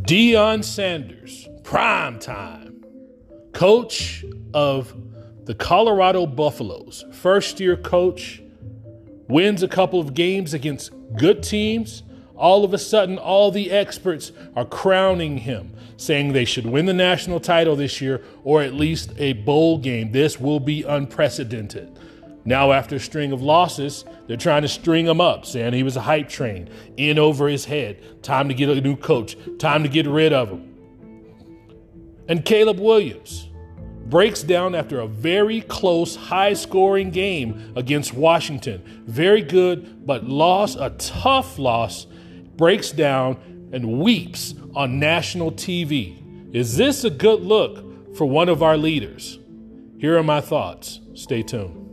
Deion Sanders, prime time, coach of the Colorado Buffaloes, first-year coach, wins a couple of games against good teams. All of a sudden, all the experts are crowning him, saying they should win the national title this year or at least a bowl game. This will be unprecedented. Now, after a string of losses, they're trying to string him up, saying he was a hype train, in over his head. Time to get a new coach. Time to get rid of him. And Caleb Williams breaks down after a very close, high-scoring game against Washington. Very good, but loss, a tough loss, breaks down and weeps on national TV. Is this a good look for one of our leaders? Here are my thoughts. Stay tuned.